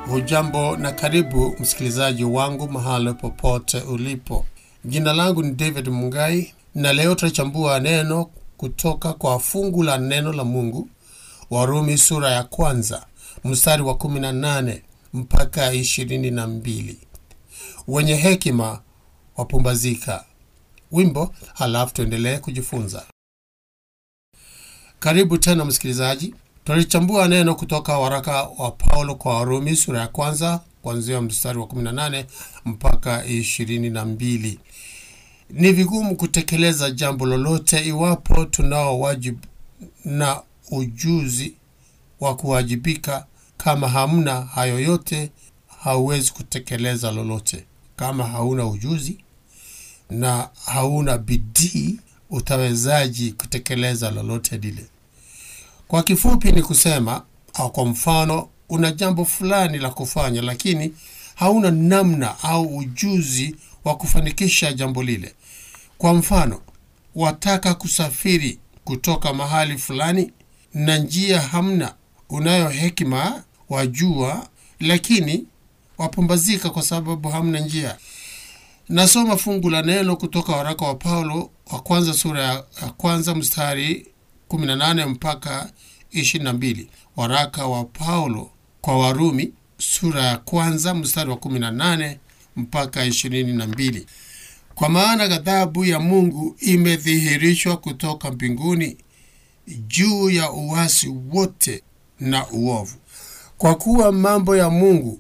Hujambo na karibu msikilizaji wangu mahali popote ulipo. Jina langu ni David Mungai na leo tutachambua neno kutoka kwa fungu la neno la Mungu, Warumi sura ya kwanza, mstari wa 18 mpaka 22. Wenye hekima wapumbazika. Wimbo, halafu tuendelee kujifunza. Karibu tena msikilizaji. Tutachambua neno kutoka waraka wa Paulo kwa Warumi sura ya kwanza kuanzia mstari wa 18 mpaka 22. Ni vigumu kutekeleza jambo lolote iwapo tunao wajibu na ujuzi wa kuwajibika. Kama hamna hayo yote, hauwezi kutekeleza lolote. Kama hauna ujuzi na hauna bidii, utawezaji kutekeleza lolote lile? Kwa kifupi ni kusema, au kwa mfano, una jambo fulani la kufanya lakini hauna namna au ujuzi wa kufanikisha jambo lile. Kwa mfano, wataka kusafiri kutoka mahali fulani na njia hamna. Unayo hekima, wajua, lakini wapumbazika kwa sababu hamna njia. Nasoma fungu la neno kutoka waraka wa Paulo wa kwanza sura ya kwanza mstari 18 mpaka 22. Waraka wa Paulo kwa Warumi sura ya kwanza mstari wa 18 mpaka 22. Kwa maana ghadhabu ya Mungu imedhihirishwa kutoka mbinguni juu ya uasi wote na uovu. Kwa kuwa mambo ya Mungu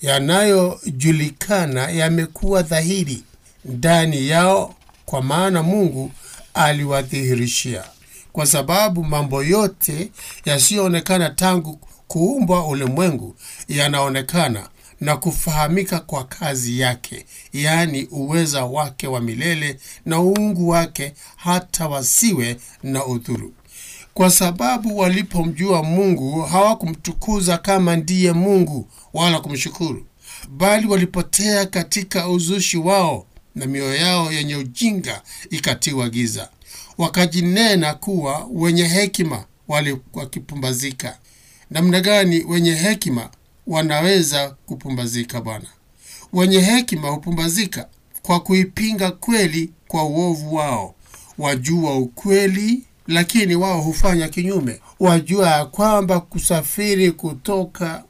yanayojulikana yamekuwa dhahiri ndani yao, kwa maana Mungu aliwadhihirishia. Kwa sababu mambo yote yasiyoonekana tangu kuumbwa ulimwengu yanaonekana na kufahamika kwa kazi yake, yani uweza wake wa milele na uungu wake, hata wasiwe na udhuru. Kwa sababu walipomjua Mungu hawakumtukuza kama ndiye Mungu wala kumshukuru, bali walipotea katika uzushi wao na mioyo yao yenye ujinga ikatiwa giza. Wakajinena kuwa wenye hekima, wakipumbazika. Namna gani wenye hekima wanaweza kupumbazika bwana? Wenye hekima hupumbazika kwa kuipinga kweli kwa uovu wao. Wajua ukweli, lakini wao hufanya kinyume. Wajua kwamba kusafiri kutoka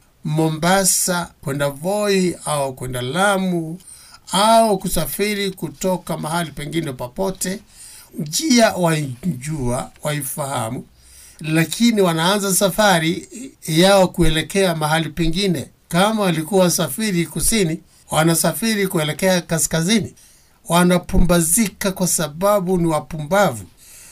Mombasa kwenda Voi au kwenda Lamu au kusafiri kutoka mahali pengine popote, njia waijua, waifahamu, lakini wanaanza safari yao kuelekea mahali pengine. Kama walikuwa wasafiri kusini, wanasafiri kuelekea kaskazini. Wanapumbazika kwa sababu ni wapumbavu.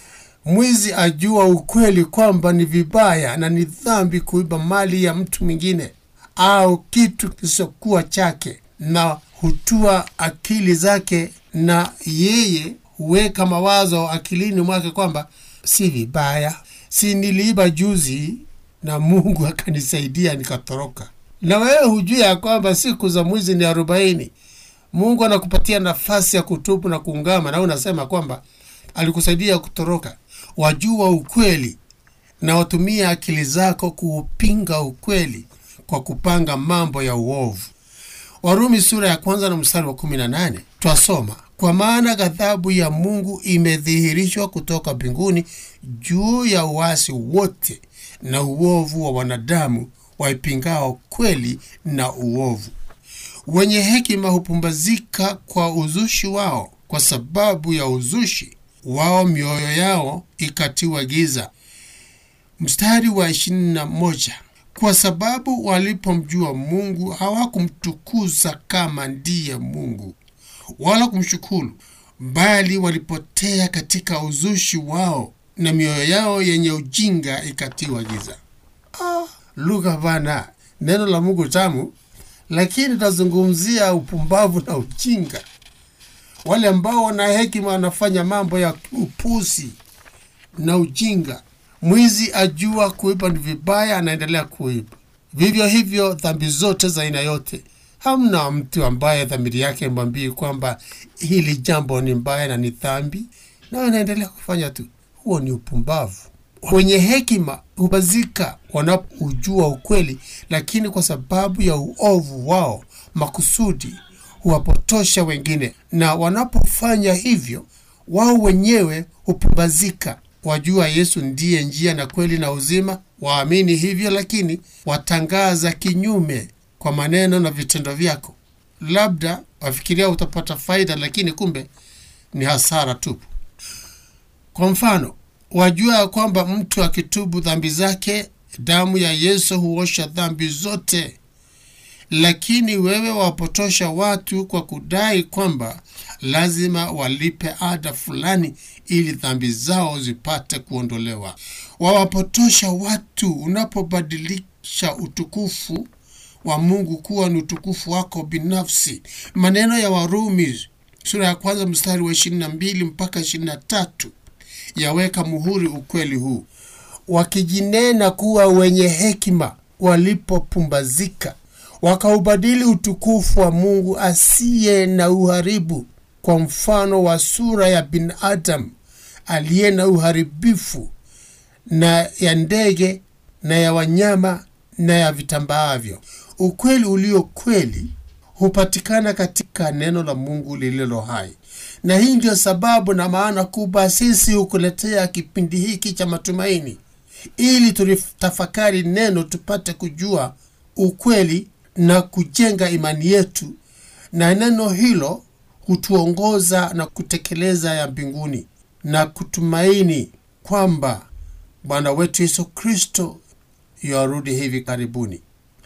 Mwizi ajua ukweli kwamba ni vibaya na ni dhambi kuiba mali ya mtu mwingine au kitu kisichokuwa chake, na hutua akili zake, na yeye huweka mawazo akilini mwake kwamba si vibaya, si niliiba juzi na Mungu akanisaidia nikatoroka. Na wewe hujui ya kwamba siku za mwizi ni 40. Mungu anakupatia nafasi ya kutubu na kuungama, na unasema kwamba alikusaidia kutoroka. Wajua ukweli na watumia akili zako kuupinga ukweli kwa kupanga mambo ya uovu. Warumi sura ya kwanza na mstari wa 18 twasoma, kwa maana ghadhabu ya Mungu imedhihirishwa kutoka mbinguni juu ya uasi wote na uovu wa wanadamu waipingao kweli na uovu. Wenye hekima hupumbazika kwa uzushi wao, kwa sababu ya uzushi wao mioyo yao ikatiwa giza. Mstari wa 21, kwa sababu walipomjua Mungu hawakumtukuza kama ndiye Mungu wala kumshukuru, bali walipotea katika uzushi wao na mioyo yao yenye ujinga ikatiwa giza. Lugha bana, neno la Mungu tamu, lakini tutazungumzia upumbavu na ujinga. Wale ambao wana hekima wanafanya mambo ya upusi na ujinga. Mwizi ajua kuiba ni vibaya, anaendelea kuiba. Vivyo hivyo dhambi zote za aina yote. Hamna mtu ambaye dhamiri yake mwambie kwamba hili jambo ni mbaya na ni dhambi, na anaendelea kufanya tu. Huo ni upumbavu. Wenye hekima hubazika wanapojua ukweli, lakini kwa sababu ya uovu wao makusudi huwapotosha wengine, na wanapofanya hivyo wao wenyewe hupumbazika. Wajua Yesu ndiye njia na kweli na uzima, waamini hivyo, lakini watangaza kinyume kwa maneno na vitendo vyako. Labda wafikiria utapata faida, lakini kumbe ni hasara tupu. Kwa mfano, wajua kwamba mtu akitubu dhambi zake, damu ya Yesu huosha dhambi zote, lakini wewe wapotosha watu kwa kudai kwamba lazima walipe ada fulani ili dhambi zao zipate kuondolewa. Wawapotosha watu unapobadilisha utukufu wa Mungu kuwa ni utukufu wako binafsi. Maneno ya Warumi sura ya 1 mstari wa 22 mpaka 23 yaweka muhuri ukweli huu. Wakijinena kuwa wenye hekima, walipopumbazika wakaubadili utukufu wa Mungu asiye na uharibu kwa mfano wa sura ya binadamu aliye na uharibifu, na ya ndege na ya wanyama na ya vitambaavyo. Ukweli ulio kweli hupatikana katika neno la Mungu lililo hai. Na hii ndio sababu na maana kubwa sisi hukuletea kipindi hiki cha matumaini, ili tulitafakari neno tupate kujua ukweli na kujenga imani yetu, na neno hilo hutuongoza na kutekeleza ya mbinguni, na kutumaini kwamba Bwana wetu Yesu Kristo yarudi hivi karibuni.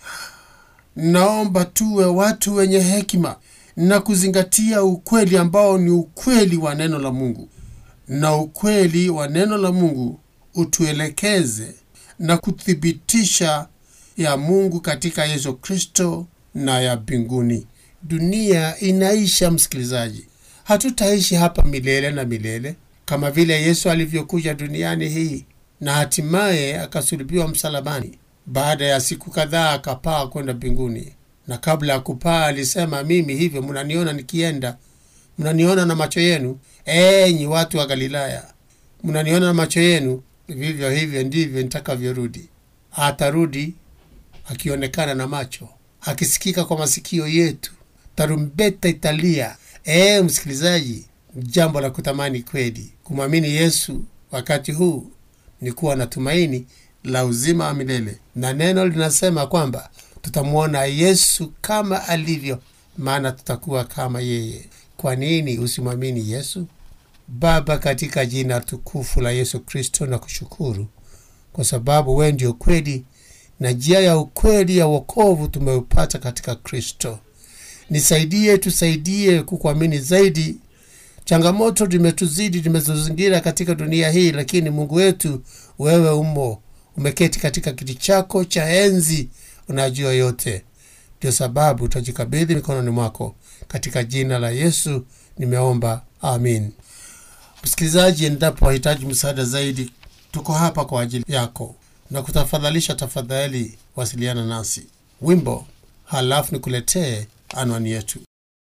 Naomba tuwe watu wenye hekima na kuzingatia ukweli ambao ni ukweli wa neno la Mungu, na ukweli wa neno la Mungu utuelekeze na kuthibitisha ya Mungu katika Yesu Kristo na ya mbinguni. Dunia inaisha, msikilizaji. Hatutaishi hapa milele na milele, kama vile Yesu alivyokuja duniani hii na hatimaye akasulubiwa msalabani. Baada ya siku kadhaa akapaa kwenda mbinguni, na kabla ya kupaa alisema, mimi hivyo mnaniona nikienda, mnaniona na macho yenu, enyi watu wa Galilaya, mnaniona na macho yenu, vivyo hivyo ndivyo nitakavyorudi. Atarudi akionekana na macho, akisikika kwa masikio yetu, tarumbeta italia. Msikilizaji, jambo la kutamani kweli. Kumwamini Yesu wakati huu ni kuwa na tumaini la uzima wa milele, na neno linasema kwamba tutamuona Yesu kama alivyo, maana tutakuwa kama yeye. Kwa nini usimwamini Yesu? Baba, katika jina tukufu la Yesu Kristo, na kushukuru kwa sababu wewe ndio kweli, na njia ya ukweli ya wokovu tumeupata katika Kristo. Nisaidie, tusaidie kukuamini zaidi. Changamoto zimetuzidi, zimetuzingira katika dunia hii, lakini Mungu wetu, wewe umeketi katika kiti chako cha enzi, unajua yote. Ndio sababu tutajikabidhi mikononi mwako. Katika jina la Yesu nimeomba, amin. Msikilizaji, endapo unahitaji msaada zaidi, tuko hapa kwa ajili yako, na kutafadhalisha, tafadhali wasiliana nasi. Wimbo halafu nikuletee anwani yetu.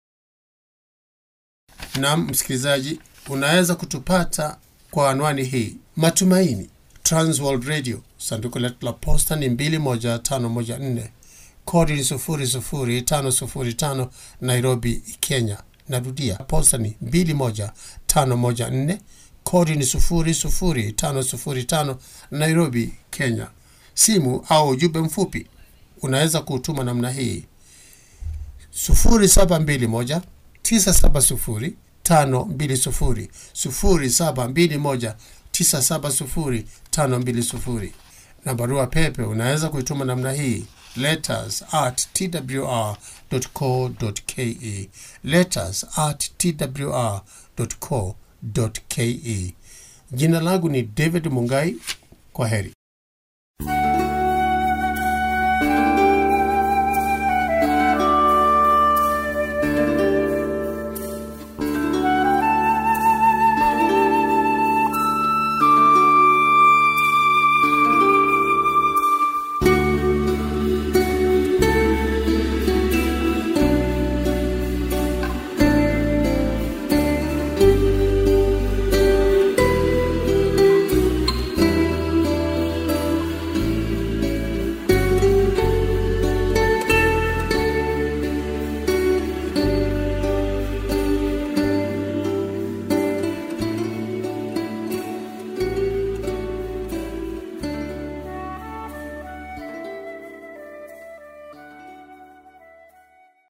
Na msikilizaji, unaweza kutupata kwa anwani hii: Matumaini, Transworld Radio, sanduku letu la posta ni 21514, kodi ni 00505, Nairobi, Kenya. Narudia, posta ni 21514, kodi ni 00505, Nairobi, Kenya. Simu au ujumbe mfupi unaweza kutuma namna hii: 0721 970 520, 0721 970 520. Na barua pepe unaweza kuituma namna hii: letters@twr.co.ke, letters@twr.co.ke. Jina langu ni David Mungai. Kwaheri.